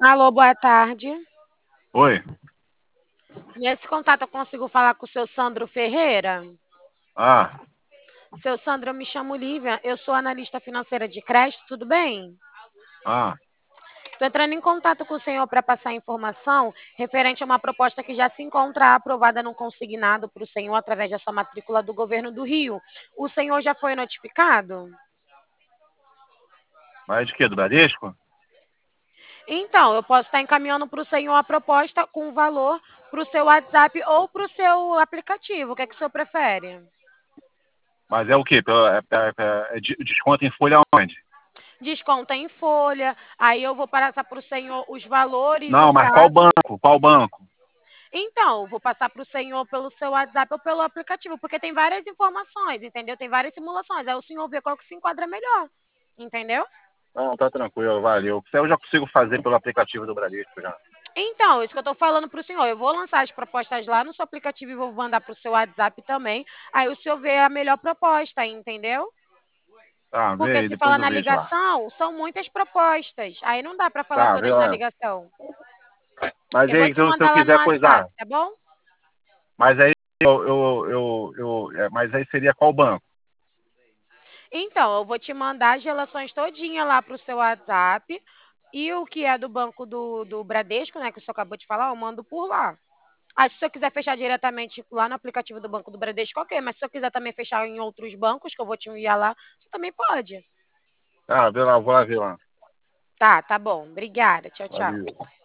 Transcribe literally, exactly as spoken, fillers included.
Alô, boa tarde. Oi. Nesse contato eu consigo falar com o seu Sandro Ferreira? Ah, Seu Sandro, eu me chamo Lívia, eu sou analista financeira de crédito, tudo bem? ah, Estou entrando em contato com o senhor para passar informação referente a uma proposta que já se encontra aprovada no consignado para o senhor através da sua matrícula do governo do Rio. O senhor já foi notificado? mas de quê? Do Bradesco? Então, eu posso estar encaminhando para o senhor a proposta com o valor para o seu WhatsApp ou para o seu aplicativo. O que é que o senhor prefere? Mas é o quê? Pela- É, é- é- é de- desconto em folha onde? Desconta em folha, aí eu vou passar para o senhor os valores, Não, os mas qual prazos. banco? Qual banco? Então, vou passar para o senhor pelo seu WhatsApp ou pelo aplicativo, porque tem várias informações, entendeu? Tem várias simulações. Aí o senhor vê qual que se enquadra melhor, entendeu? Não, tá tranquilo, valeu. Isso aí eu já consigo fazer pelo aplicativo do Bradesco já. Então, isso que eu estou falando para o senhor. Eu vou lançar as propostas lá no seu aplicativo e vou mandar para o seu WhatsApp também. Aí o senhor vê a melhor proposta, entendeu? Tá, vê Porque aí, se depois falar eu na vejo lá. ligação, são muitas propostas. Aí não dá para falar Tá, vê todas na lá. ligação. Mas Eu aí, vou te então, se eu mandar lá no quiser WhatsApp, coisar, tá bom? mas aí eu, eu, eu, eu- é, mas aí seria qual banco? Então, eu vou te mandar as relações todinha lá para o seu WhatsApp. E o que é do banco do, do Bradesco, né, que o senhor acabou de falar, eu mando por lá. Aí, se o senhor quiser fechar diretamente lá no aplicativo do Banco do Bradesco, ok. Mas se o senhor quiser também fechar em outros bancos, que eu vou te enviar lá, você também pode. Ah, vê lá, vou lá ver lá. Tá, tá bom. Obrigada. Tchau, tchau. Valeu.